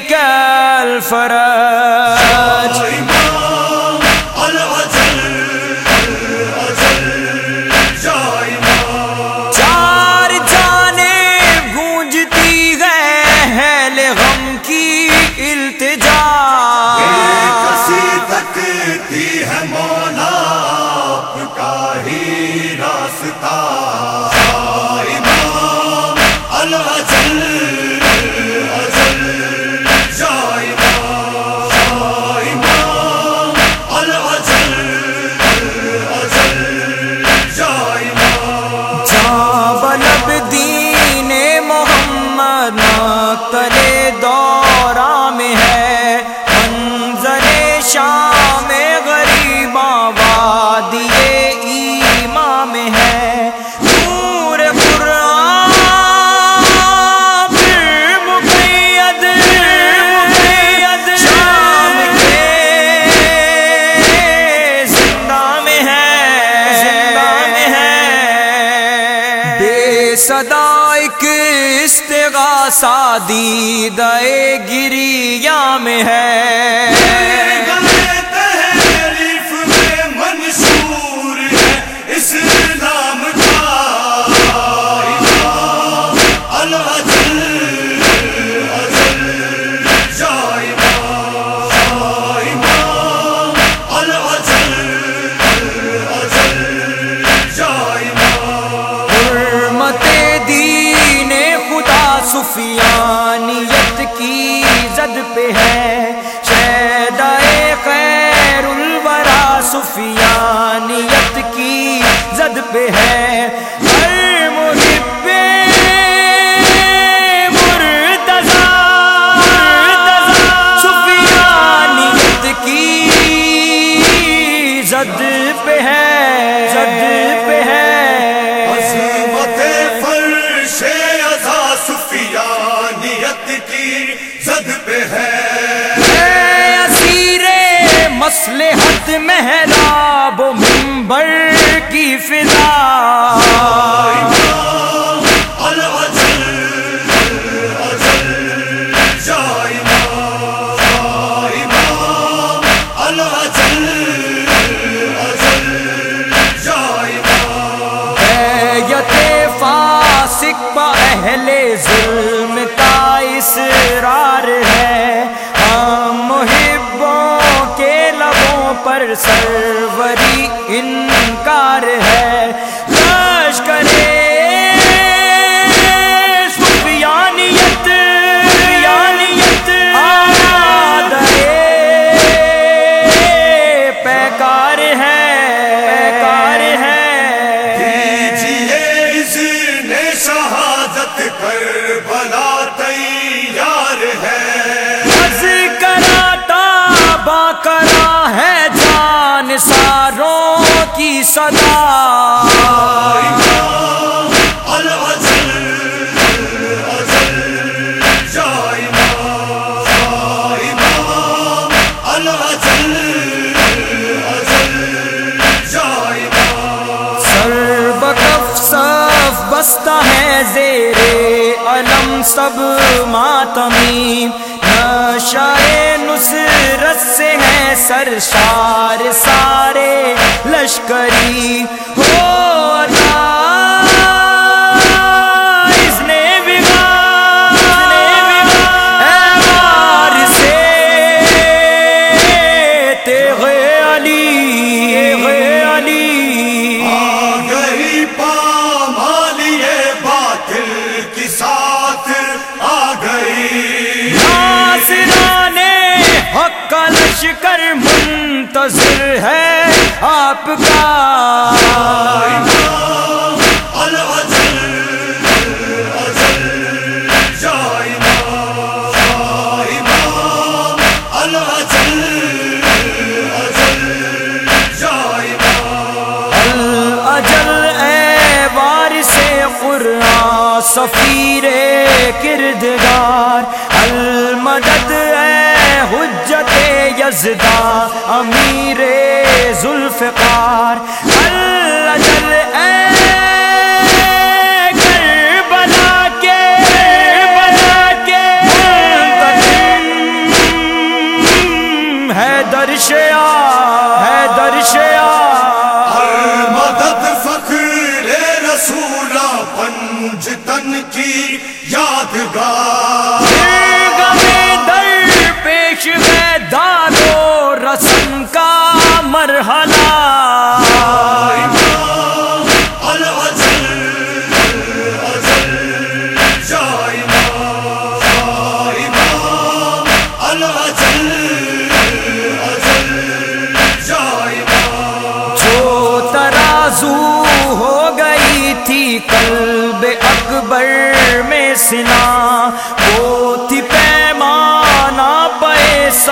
كالفرج چار جانب گونجتی ہے غم کی التجا کسی تکتی ہے مولا آپ کا ہی راستہ امام الاجل اجل یا امام الاجل اجل یا امام بلب دین محمد مقتل دورہ میں ہے منظر شام غریب وادی ایماں میں ہے نور قرآن پھر مقید شام کے زندہ میں ہے بے صدا ایک استغاثہ دیدہ گریہ میں ہے تحریف میں منشور ہے اسلام کا امام الاجل اجل یا امام الاجل اجل یا امام حرمت دین خدا سفیانیت کی زد پہ ہے شیدائے خیر الورا سفیانیت کی زد پہ ہے ہر محب مرتضی سفیانیت کی زد پہ ہے عظمت فرش عزا سفیانیت کی زد پہ ہے اسیر مصلحت محراب و منبر کی فضا امام الاجل اجل یا امام الاجل اجل یا امام بیعت فاسق با اہل ظلم کا اصرار ہے ہم محبوں کے لبوں پر سروری انکار ہے لشکر سفیانیت پیکار ہے دیجئے اذن شہادت کربلا تیار ہے با کرا ہے جان ساروں کی صدا امام الاجل اجل یا امام الاجل اجل یا امام سر بکف صف بستہ ہے زیر علم سب ماتمین نشائے نصرت سے ہے سرشار سارے لشکری ہو لشکر منتظر ہے آپ کا امام الاجل اجل یا امام الاجل اجل یا الاجل اے وارث قرآن سفیر کردگار المدد اے حجت یزدہ امیر ذوالفقار الاجل اے کربلا کے منتظم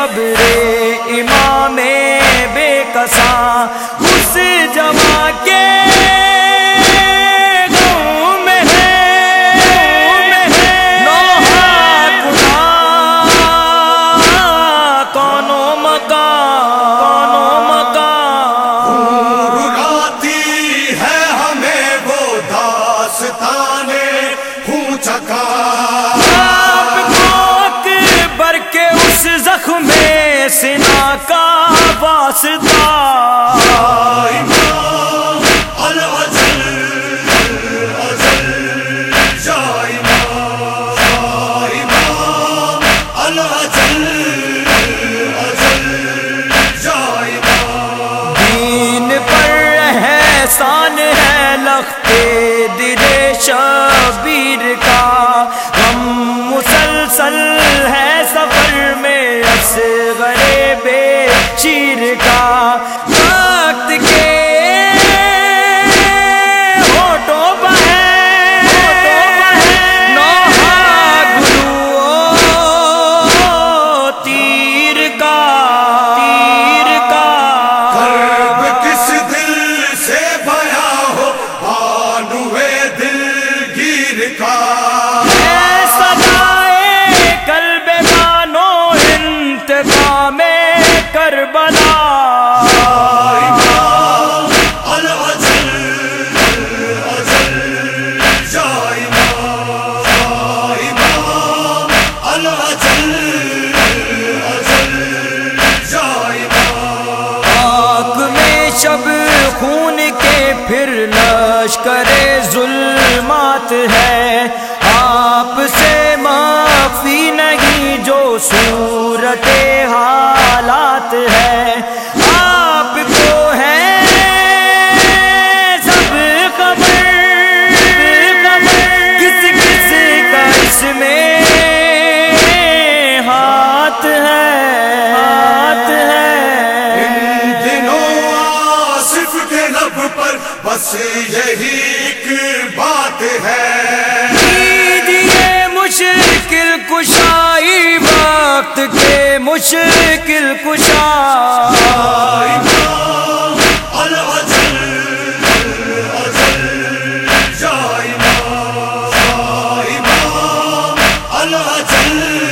صبر امام بے کساں اس جمع کے غم میں ہے نوحہ گناہ کون و مکان رلاتی ہے ہمیں وہ داستانیں خون چکا زخم سنا کا واسطہ امام العجل اجل یا امام العجل اجل یا امام دین پر احسان ہے لخت دل شبیر کا غم مسلسل ہے سفر میں اصغر بے شیر کا وقت کے ہوٹوں پہ نوحہ گلو تیر کا کرب کس دل سے بیاں ہو بانوے دلگیر کا کربلا امام العجل اجل یا امام العجل اجل یا امام آنکھ میں شب خون کے پھر لشکر ظلمات ہے آپ سے معافی نہیں جو صورت حالات ہے آپ کو ہے سب خبر کس کس کا اس میں ہاتھ ہے ان دنوں آصف کے لب پر بس یہی ایک بات ہے مشکل کشائی وقت کے مشکل کشا امام العجل اجل یا امام العجل